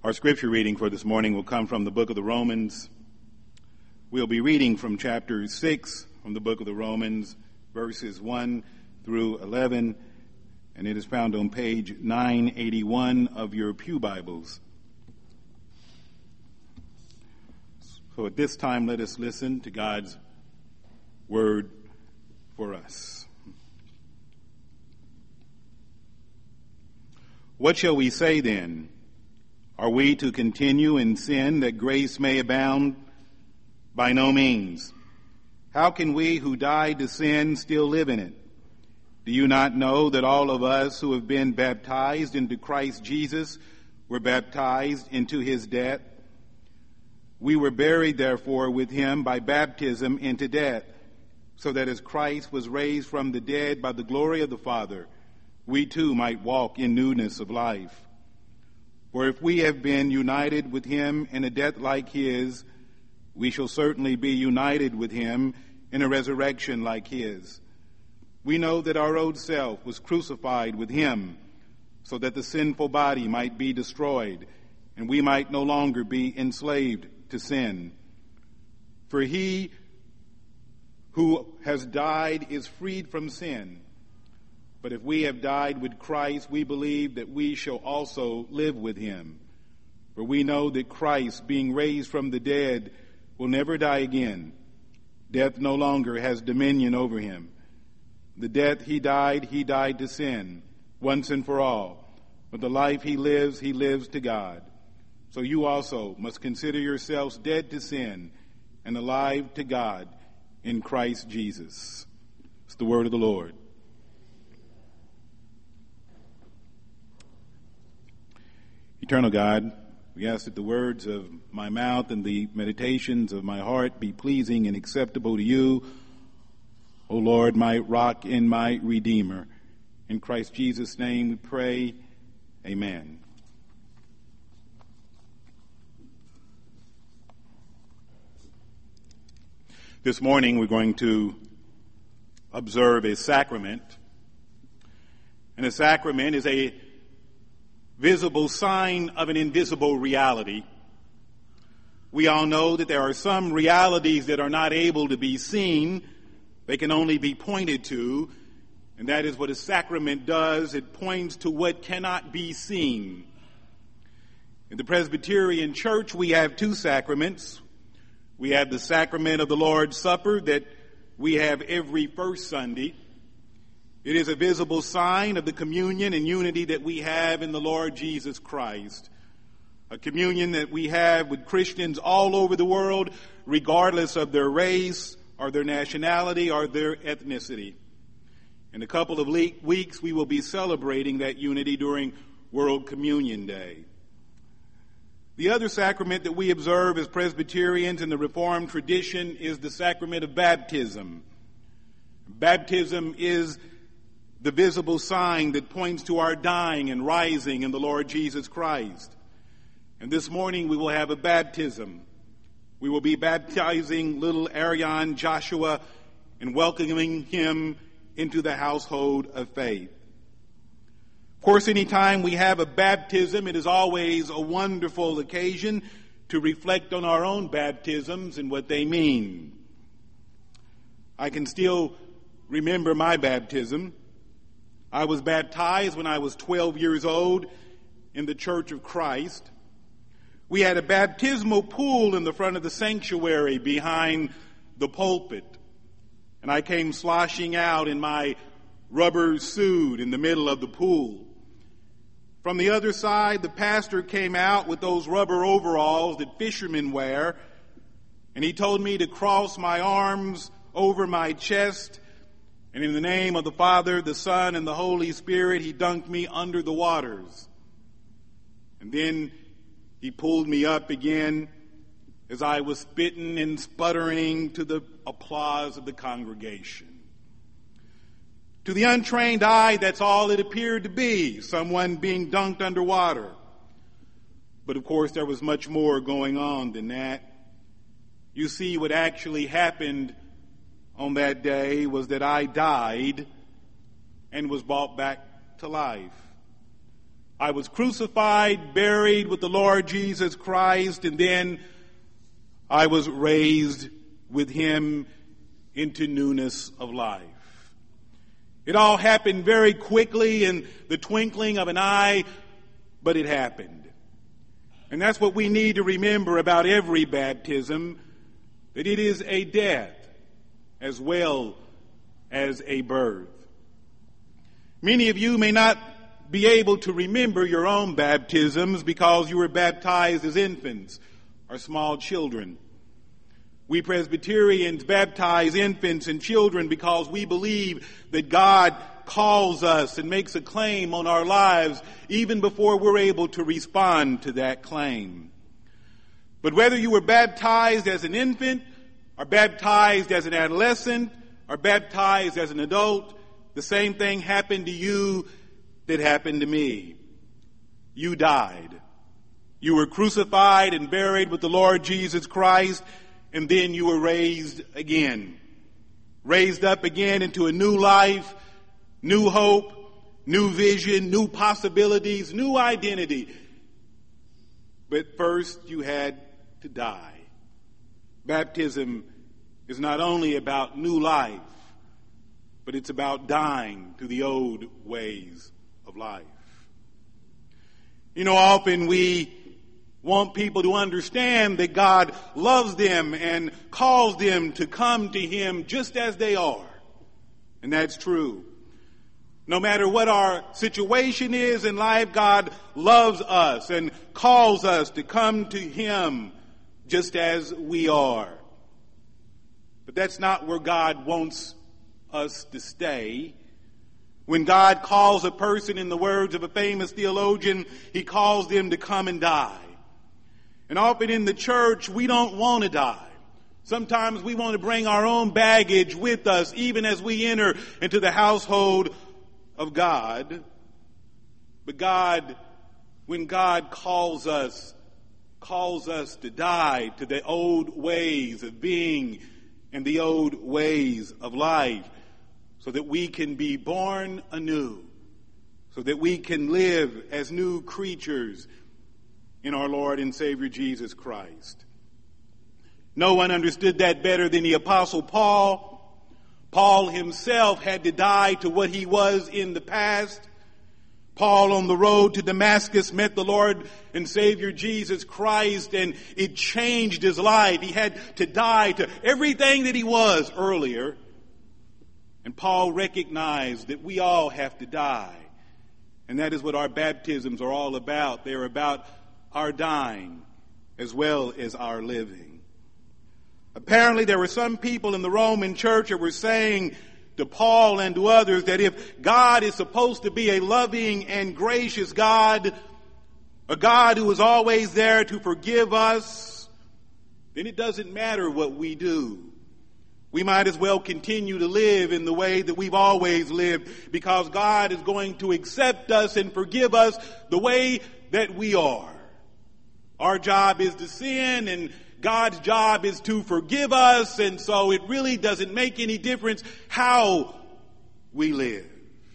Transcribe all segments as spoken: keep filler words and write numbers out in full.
Our scripture reading for this morning will come from the book of the Romans. We'll be reading from chapter six from the book of the Romans, verses one through eleven, and it is found on page nine eighty-one of your pew Bibles. So at this time, let us listen to God's word for us. What shall we say then? Are we to continue in sin that grace may abound? By no means. How can we who died to sin still live in it? Do you not know that all of us who have been baptized into Christ Jesus were baptized into his death? We were buried, therefore, with him by baptism into death, so that as Christ was raised from the dead by the glory of the Father, we too might walk in newness of life. For if we have been united with him in a death like his, we shall certainly be united with him in a resurrection like his. We know that our old self was crucified with him, so that the sinful body might be destroyed, and we might no longer be enslaved to sin. For he who has died is freed from sin. But if we have died with Christ, we believe that we shall also live with him. For we know that Christ, being raised from the dead, will never die again. Death no longer has dominion over him. The death he died, he died to sin, once and for all. But the life he lives, he lives to God. So you also must consider yourselves dead to sin and alive to God in Christ Jesus. It's the word of the Lord. Eternal God, we ask that the words of my mouth and the meditations of my heart be pleasing and acceptable to you, O Lord, my rock and my redeemer. In Christ Jesus' name we pray, amen. This morning we're going to observe a sacrament. And a sacrament is a visible sign of an invisible reality. We all know that there are some realities that are not able to be seen. They can only be pointed to. And that is what a sacrament does. It points to what cannot be seen. In the Presbyterian Church, we have two sacraments. We have the sacrament of the Lord's Supper that we have every first Sunday. It is a visible sign of the communion and unity that we have in the Lord Jesus Christ. A communion that we have with Christians all over the world, regardless of their race or their nationality or their ethnicity. In a couple of weeks, we will be celebrating that unity during World Communion Day. The other sacrament that we observe as Presbyterians in the Reformed tradition is the sacrament of baptism. Baptism is the visible sign that points to our dying and rising in the Lord Jesus Christ. And this morning we will have a baptism. We will be baptizing little Arian Joshua and welcoming him into the household of faith. Of course, anytime we have a baptism, it is always a wonderful occasion to reflect on our own baptisms and what they mean. I can still remember my baptism. I was baptized when I was twelve years old in the Church of Christ. We had a baptismal pool in the front of the sanctuary behind the pulpit. And I came sloshing out in my rubber suit in the middle of the pool. From the other side, the pastor came out with those rubber overalls that fishermen wear, and he told me to cross my arms over my chest, and in the name of the Father, the Son, and the Holy Spirit, he dunked me under the waters. And then he pulled me up again as I was spitting and sputtering to the applause of the congregation. To the untrained eye, that's all it appeared to be, someone being dunked underwater. But of course, there was much more going on than that. You see, what actually happened on that day was that I died and was brought back to life. I was crucified, buried with the Lord Jesus Christ, and then I was raised with him into newness of life. It all happened very quickly in the twinkling of an eye, but it happened. And that's what we need to remember about every baptism, that it is a death as well as a birth. Many of you may not be able to remember your own baptisms because you were baptized as infants or small children. We Presbyterians baptize infants and children because we believe that God calls us and makes a claim on our lives even before we're able to respond to that claim. But whether you were baptized as an infant or baptized as an adolescent or baptized as an adult, the same thing happened to you that happened to me. You died. You were crucified and buried with the Lord Jesus Christ, and then you were raised again. Raised up again into a new life, new hope, new vision, new possibilities, new identity. But first you had to die. Baptism is not only about new life, but it's about dying to the old ways of life. You know, often we want people to understand that God loves them and calls them to come to him just as they are. And that's true. No matter what our situation is in life, God loves us and calls us to come to him just as we are. But that's not where God wants us to stay. When God calls a person, in the words of a famous theologian, he calls them to come and die. And often in the church, we don't want to die. Sometimes we want to bring our own baggage with us, even as we enter into the household of God. But God, when God calls us, calls us to die to the old ways of being and the old ways of life, so that we can be born anew, so that we can live as new creatures in our Lord and Savior Jesus Christ. No one understood that better than the Apostle Paul. Paul himself had to die to what he was in the past. Paul, on the road to Damascus, met the Lord and Savior Jesus Christ, and it changed his life. He had to die to everything that he was earlier. And Paul recognized that we all have to die. And that is what our baptisms are all about. They're about our dying as well as our living. Apparently there were some people in the Roman church that were saying to Paul and to others that if God is supposed to be a loving and gracious God, a God who is always there to forgive us, then it doesn't matter what we do. We might as well continue to live in the way that we've always lived, because God is going to accept us and forgive us the way that we are. Our job is to sin, and God's job is to forgive us, and so it really doesn't make any difference how we live.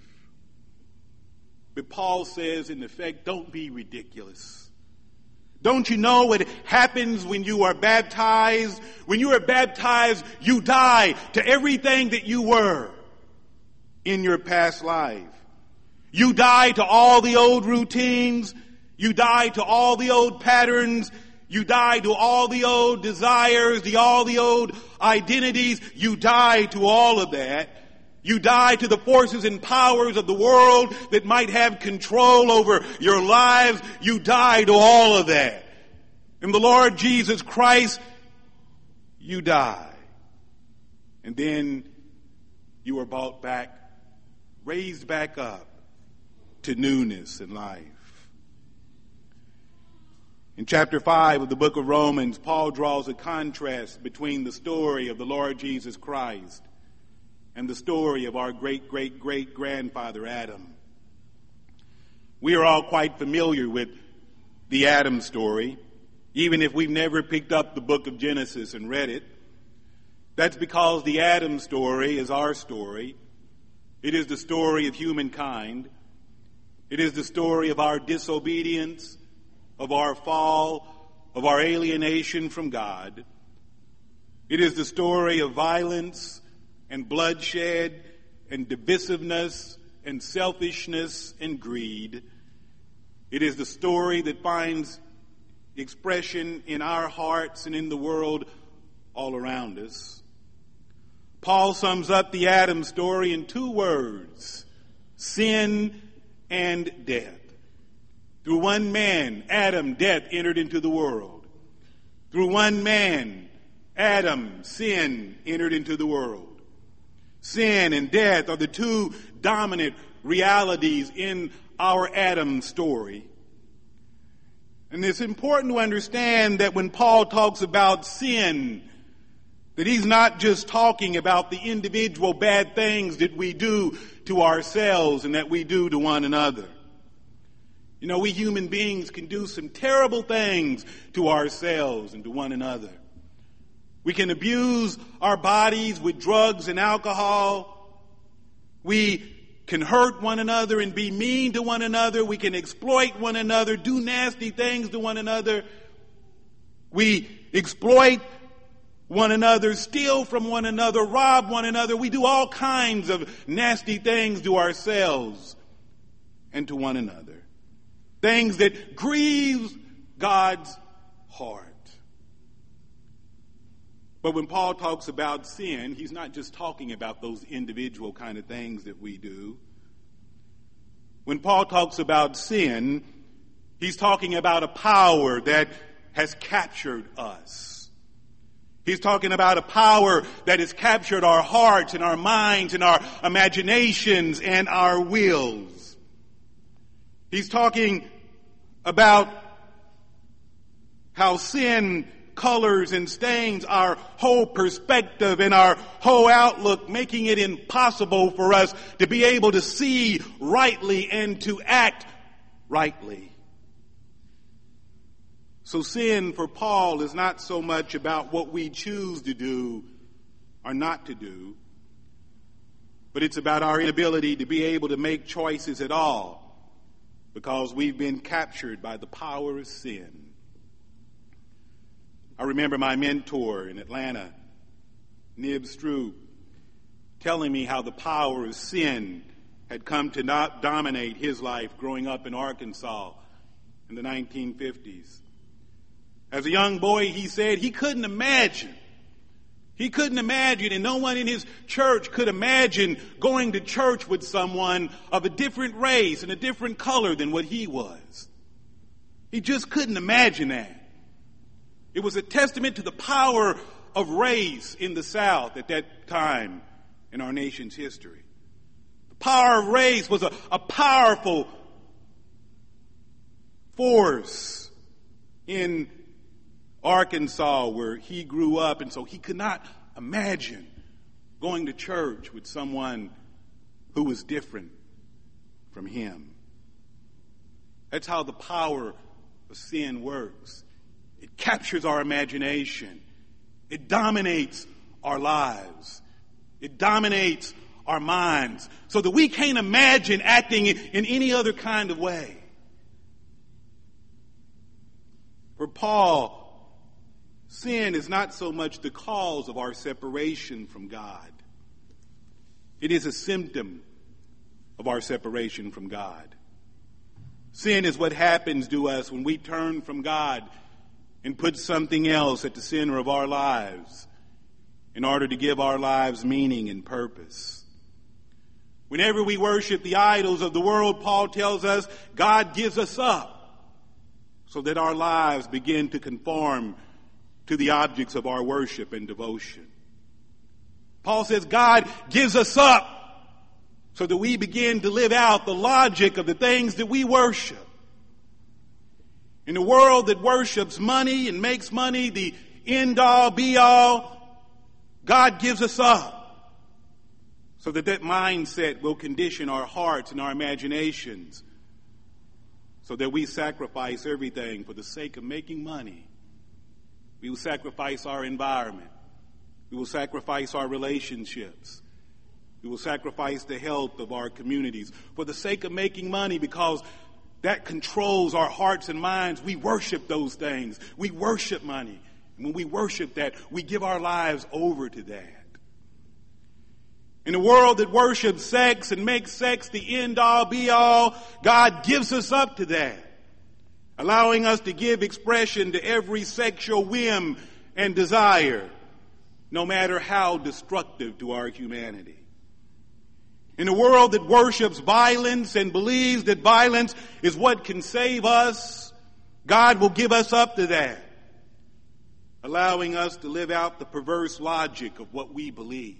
But Paul says, in effect, don't be ridiculous. Don't you know what happens when you are baptized? When you are baptized, you die to everything that you were in your past life. You die to all the old routines. You die to all the old patterns. You die to all the old desires, the all the old identities. You die to all of that. You die to the forces and powers of the world that might have control over your lives. You die to all of that. In the Lord Jesus Christ, you die. And then you are brought back, raised back up to newness in life. In chapter five of the book of Romans, Paul draws a contrast between the story of the Lord Jesus Christ and the story of our great-great-great-grandfather Adam. We are all quite familiar with the Adam story, even if we've never picked up the book of Genesis and read it. That's because the Adam story is our story. It is the story of humankind. It is the story of our disobedience, of our fall, of our alienation from God. It is the story of violence and bloodshed and divisiveness and selfishness and greed. It is the story that finds expression in our hearts and in the world all around us. Paul sums up the Adam story in two words: sin and death. Through one man, Adam, death entered into the world. Through one man, Adam, sin entered into the world. Sin and death are the two dominant realities in our Adam story. And it's important to understand that when Paul talks about sin, that he's not just talking about the individual bad things that we do to ourselves and that we do to one another. You know, we human beings can do some terrible things to ourselves and to one another. We can abuse our bodies with drugs and alcohol. We can hurt one another and be mean to one another. We can exploit one another, do nasty things to one another. We exploit one another, steal from one another, rob one another. We do all kinds of nasty things to ourselves and to one another. Things that grieve God's heart. But when Paul talks about sin, he's not just talking about those individual kind of things that we do. When Paul talks about sin, he's talking about a power that has captured us. He's talking about a power that has captured our hearts and our minds and our imaginations and our wills. He's talking about how sin colors and stains our whole perspective and our whole outlook, making it impossible for us to be able to see rightly and to act rightly. So sin for Paul is not so much about what we choose to do or not to do, but it's about our inability to be able to make choices at all because we've been captured by the power of sin. I remember my mentor in Atlanta, Nib Stroop, telling me how the power of sin had come to not dominate his life growing up in Arkansas in the nineteen fifties. As a young boy, he said he couldn't imagine. He couldn't imagine, and no one in his church could imagine going to church with someone of a different race and a different color than what he was. He just couldn't imagine that. It was a testament to the power of race in the South at that time in our nation's history. The power of race was a, a powerful force in Arkansas where he grew up, and so he could not imagine going to church with someone who was different from him. That's how the power of sin works. It captures our imagination. It dominates our lives. It dominates our minds so that we can't imagine acting in any other kind of way. For Paul, sin is not so much the cause of our separation from God. It is a symptom of our separation from God. Sin is what happens to us when we turn from God and put something else at the center of our lives in order to give our lives meaning and purpose. Whenever we worship the idols of the world, Paul tells us God gives us up so that our lives begin to conform to the objects of our worship and devotion. Paul says God gives us up so that we begin to live out the logic of the things that we worship. In a world that worships money and makes money the end-all, be-all, God gives us up so that that mindset will condition our hearts and our imaginations so that we sacrifice everything for the sake of making money. We will sacrifice our environment. We will sacrifice our relationships. We will sacrifice the health of our communities for the sake of making money, because that controls our hearts and minds. We worship those things. We worship money. And when we worship that, we give our lives over to that. In a world that worships sex and makes sex the end-all, be-all, God gives us up to that, allowing us to give expression to every sexual whim and desire, no matter how destructive to our humanity. In a world that worships violence and believes that violence is what can save us, God will give us up to that, allowing us to live out the perverse logic of what we believe.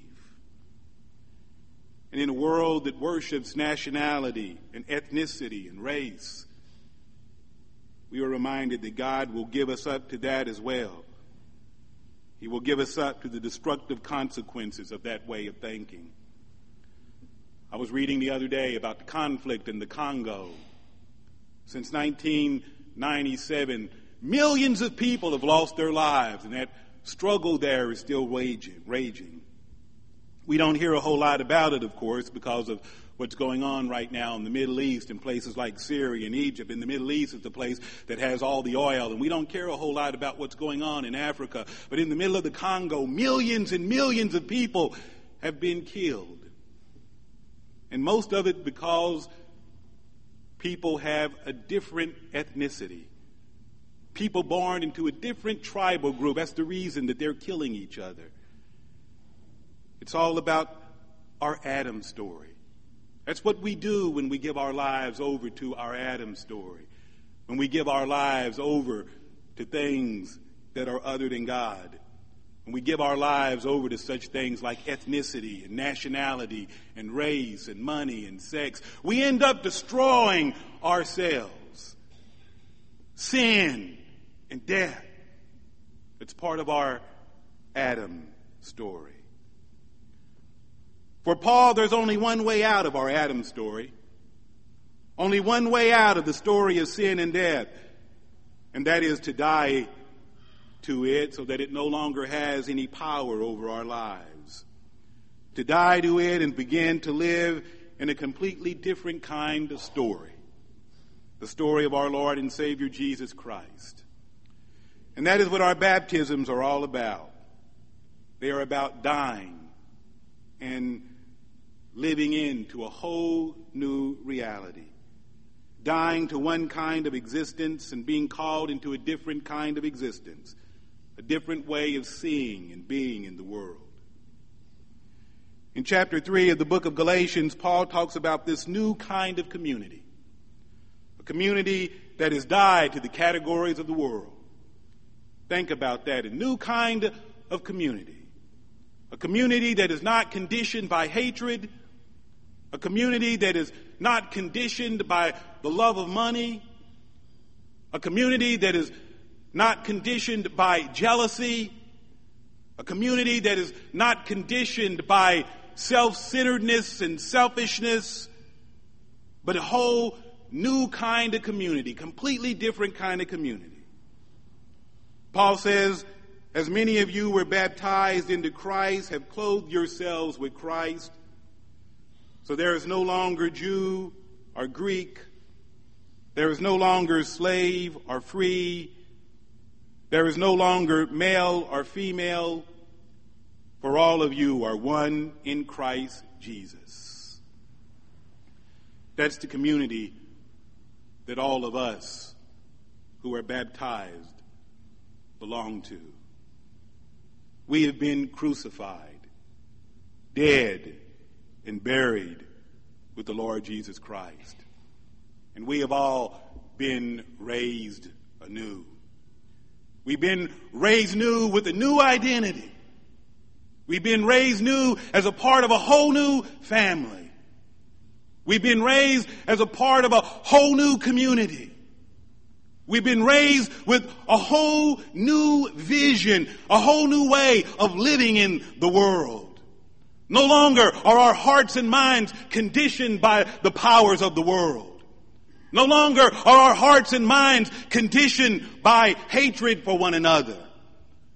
And in a world that worships nationality and ethnicity and race, we are reminded that God will give us up to that as well. He will give us up to the destructive consequences of that way of thinking. I was reading the other day about the conflict in the Congo. Since nineteen ninety-seven, millions of people have lost their lives, and that struggle there is still raging. raging. We don't hear a whole lot about it, of course, because of what's going on right now in the Middle East, in places like Syria and Egypt. In the Middle East is the place that has all the oil, and we don't care a whole lot about what's going on in Africa. But in the middle of the Congo, millions and millions of people have been killed. And most of it because people have a different ethnicity. People born into a different tribal group. That's the reason that they're killing each other. It's all about our Adam story. That's what we do when we give our lives over to our Adam story. When we give our lives over to things that are other than God. When we give our lives over to such things like ethnicity and nationality and race and money and sex, we end up destroying ourselves. Sin and death. It's part of our Adam story. For Paul, there's only one way out of our Adam story. Only one way out of the story of sin and death. And that is to die to it so that it no longer has any power over our lives. To die to it and begin to live in a completely different kind of story. The story of our Lord and Savior Jesus Christ. And that is what our baptisms are all about. They are about dying and living into a whole new reality. Dying to one kind of existence and being called into a different kind of existence. A different way of seeing and being in the world. In chapter three of the book of Galatians, Paul talks about this new kind of community. A community that has died to the categories of the world. Think about that. A new kind of community. A community that is not conditioned by hatred. A community that is not conditioned by the love of money. A community that is not conditioned by jealousy. A community that is not conditioned by self-centeredness and selfishness, but a whole new kind of community, completely different kind of community. Paul says, as many of you were baptized into Christ, have clothed yourselves with Christ. So there is no longer Jew or Greek. There is no longer slave or free. There is no longer male or female, for all of you are one in Christ Jesus. That's the community that all of us who are baptized belong to. We have been crucified, dead, and buried with the Lord Jesus Christ. And we have all been raised anew. We've been raised new with a new identity. We've been raised new as a part of a whole new family. We've been raised as a part of a whole new community. We've been raised with a whole new vision, a whole new way of living in the world. No longer are our hearts and minds conditioned by the powers of the world. No longer are our hearts and minds conditioned by hatred for one another.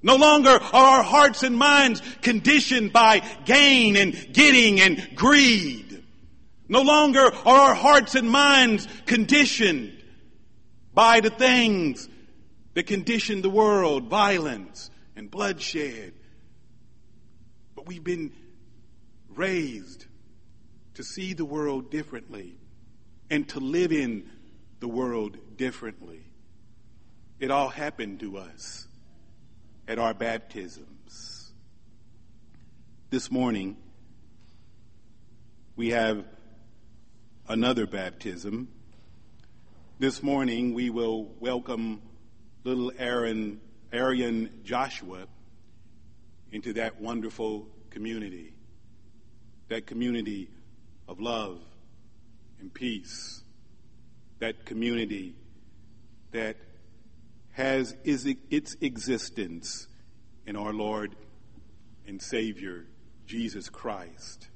No longer are our hearts and minds conditioned by gain and getting and greed. No longer are our hearts and minds conditioned by the things that condition the world, violence and bloodshed. But we've been raised to see the world differently and to live in the world differently. It all happened to us at our baptisms. This morning, we have another baptism. This morning, we will welcome little Aaron, Arian Joshua into that wonderful community, that community of love and peace, that community that has its existence in our Lord and Savior, Jesus Christ.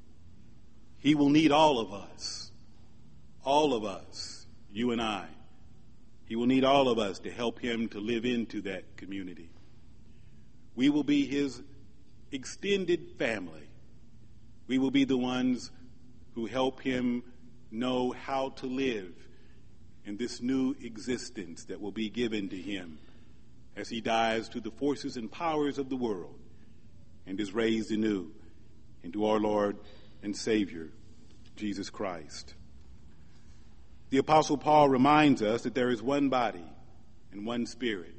He will need all of us, all of us, you and I. He will need all of us to help him to live into that community. We will be his extended family. We will be the ones who help him know how to live in this new existence that will be given to him as he dies to the forces and powers of the world and is raised anew into our Lord and Savior, Jesus Christ. The Apostle Paul reminds us that there is one body and one Spirit.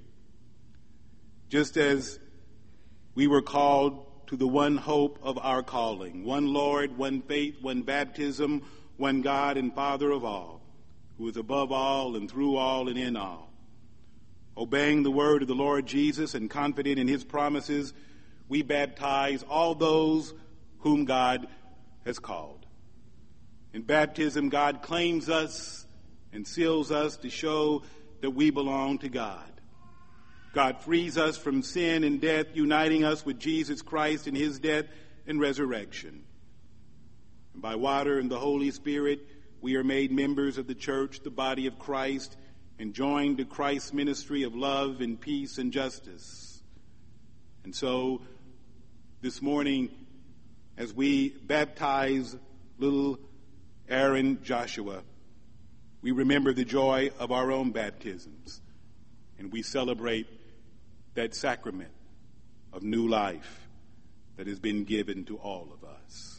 Just as we were called to the one hope of our calling, one Lord, one faith, one baptism, one God and Father of all, who is above all and through all and in all. Obeying the word of the Lord Jesus and confident in his promises, we baptize all those whom God has called. In baptism, God claims us and seals us to show that we belong to God. God frees us from sin and death, uniting us with Jesus Christ in his death and resurrection. And by water and the Holy Spirit, we are made members of the church, the body of Christ, and joined to Christ's ministry of love and peace and justice. And so, this morning, as we baptize little Aaron Joshua, we remember the joy of our own baptisms, and we celebrate that sacrament of new life that has been given to all of us.